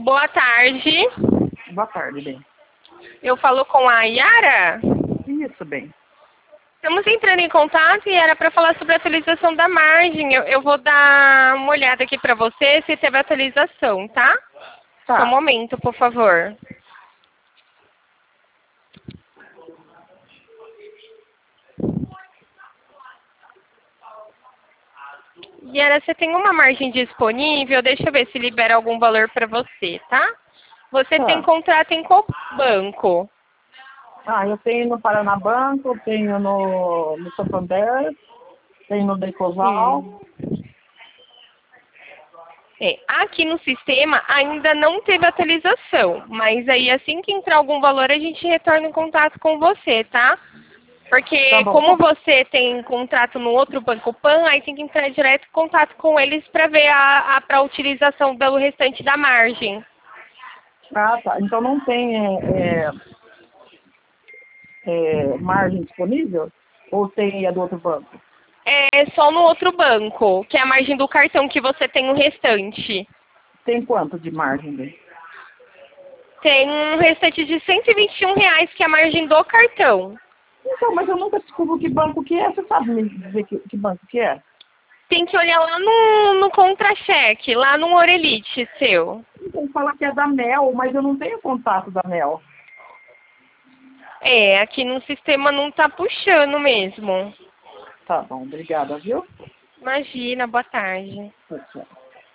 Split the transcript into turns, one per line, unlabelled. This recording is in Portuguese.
Boa tarde.
Boa tarde, bem.
Eu falo com a Yara.
Isso, bem.
Estamos entrando em contato e era para falar sobre a atualização da margem. Eu vou dar uma olhada aqui para você se teve atualização, tá?
Tá.
Só um momento, por favor. Yara, você tem uma margem disponível? Deixa eu ver se libera algum valor para você, tá? Você tem contrato em qual banco?
Eu tenho no Paraná Banco, tenho no Santander, tenho no Decoval.
Aqui no sistema ainda não teve atualização, mas aí assim que entrar algum valor a gente retorna em contato com você, tá? Porque
Tá bom.
como você tem contrato no outro Banco Pan, aí tem que entrar direto em contato com eles para ver a utilização do restante da margem.
Ah, tá. Então não tem margem disponível? Ou tem a do outro banco?
É só no outro banco, que é a margem do cartão que você tem o restante.
Tem quanto de margem, bem?
Tem um restante de R$ 121, que é a margem do cartão.
Então, mas eu nunca descubro que banco que é. Você sabe me dizer que banco que é?
Tem que olhar lá no contra-cheque, lá no Orelite seu.
Então, fala que é da Mel, mas eu não tenho contato da Mel.
Aqui no sistema não tá puxando mesmo.
Tá bom, obrigada, viu?
Imagina, boa tarde.
Tchau.